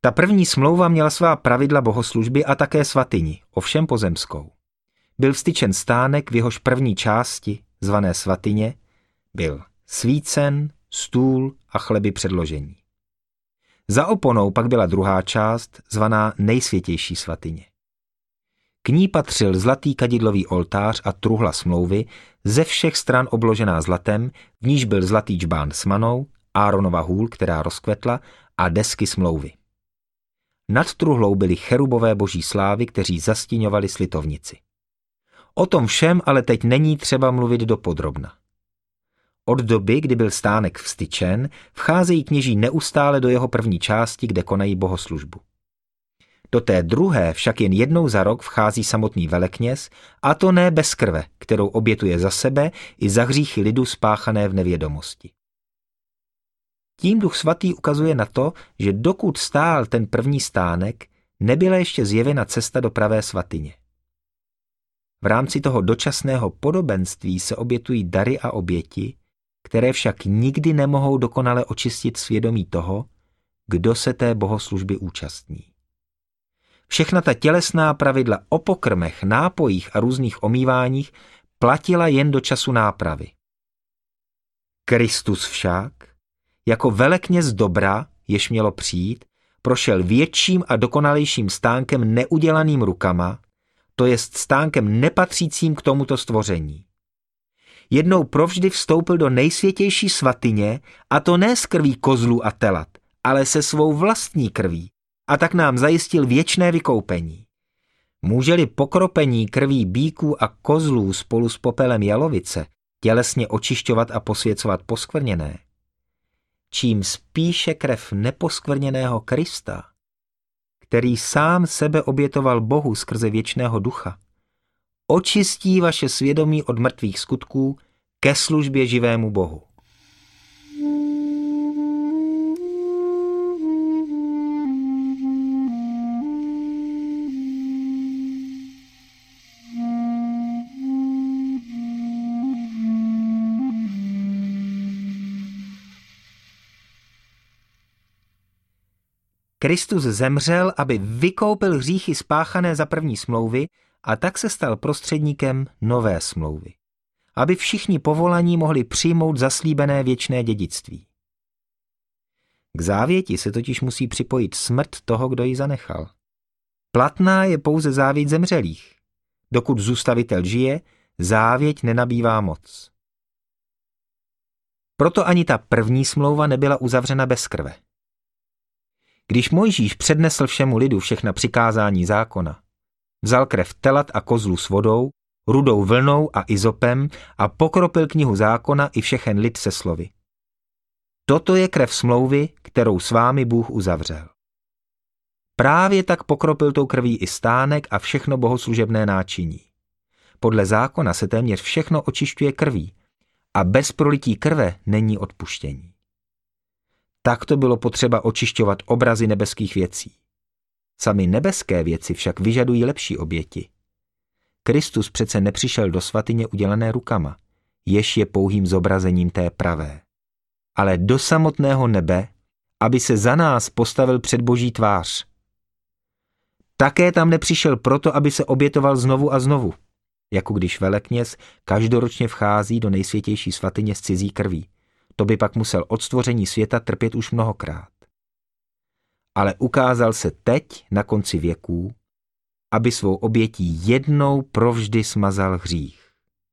Ta první smlouva měla svá pravidla bohoslužby a také svatyni, ovšem pozemskou. Byl vztyčen stánek, v jehož první části, zvané svatyně, byl svícen, stůl a chleby předložení. Za oponou pak byla druhá část, zvaná nejsvětější svatyně. K ní patřil zlatý kadidlový oltář a truhla smlouvy, ze všech stran obložená zlatem, v níž byl zlatý džbán s manou, Áronova hůl, která rozkvetla, a desky smlouvy. Nad truhlou byly cherubové boží slávy, kteří zastíňovali slitovnici. O tom všem ale teď není třeba mluvit dopodrobna. Od doby, kdy byl stánek vztyčen, vcházejí kněží neustále do jeho první části, kde konají bohoslužbu. Do té druhé však jen jednou za rok vchází samotný velekněz, a to ne bez krve, kterou obětuje za sebe i za hříchy lidu spáchané v nevědomosti. Tím Duch Svatý ukazuje na to, že dokud stál ten první stánek, nebyla ještě zjevena cesta do pravé svatyně. V rámci toho dočasného podobenství se obětují dary a oběti, které však nikdy nemohou dokonale očistit svědomí toho, kdo se té bohoslužby účastní. Všechna ta tělesná pravidla o pokrmech, nápojích a různých omýváních platila jen do času nápravy. Kristus však, jako velekněz dobra, jež mělo přijít, prošel větším a dokonalejším stánkem neudělaným rukama, to jest stánkem nepatřícím k tomuto stvoření. Jednou provždy vstoupil do nejsvětější svatyně, a to ne z krví kozlů a telat, ale se svou vlastní krví, a tak nám zajistil věčné vykoupení. Může-li pokropení krví býků a kozlů spolu s popelem jalovice tělesně očišťovat a posvěcovat poskvrněné, čím spíše krev neposkvrněného Krista, který sám sebe obětoval Bohu skrze věčného ducha, očistí vaše svědomí od mrtvých skutků ke službě živému Bohu. Kristus zemřel, aby vykoupil hříchy spáchané za první smlouvy, a tak se stal prostředníkem nové smlouvy, aby všichni povolaní mohli přijmout zaslíbené věčné dědictví. K závěti se totiž musí připojit smrt toho, kdo ji zanechal. Platná je pouze závěť zemřelých. Dokud zůstavitel žije, závěť nenabývá moc. Proto ani ta první smlouva nebyla uzavřena bez krve. Když Mojžíš přednesl všemu lidu všechna přikázání zákona, vzal krev telat a kozlu s vodou, rudou vlnou a izopem a pokropil knihu zákona i všechen lid se slovy: Toto je krev smlouvy, kterou s vámi Bůh uzavřel. Právě tak pokropil tou krví i stánek a všechno bohoslužebné náčiní. Podle zákona se téměř všechno očišťuje krví a bez prolití krve není odpuštění. Takto bylo potřeba očišťovat obrazy nebeských věcí. Samy nebeské věci však vyžadují lepší oběti. Kristus přece nepřišel do svatyně udělané rukama, jež je pouhým zobrazením té pravé, ale do samotného nebe, aby se za nás postavil před Boží tvář. Také tam nepřišel proto, aby se obětoval znovu a znovu, jako když velekněz každoročně vchází do nejsvětější svatyně s cizí krví. To by pak musel od stvoření světa trpět už mnohokrát. Ale ukázal se teď, na konci věků, aby svou obětí jednou provždy smazal hřích.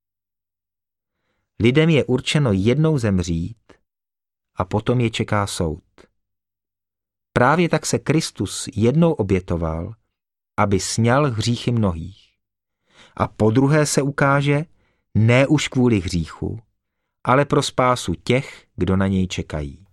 Lidem je určeno jednou zemřít a potom je čeká soud. Právě tak se Kristus jednou obětoval, aby sňal hříchy mnohých. A podruhé se ukáže, ne už kvůli hříchu, ale pro spásu těch, kdo na něj čekají.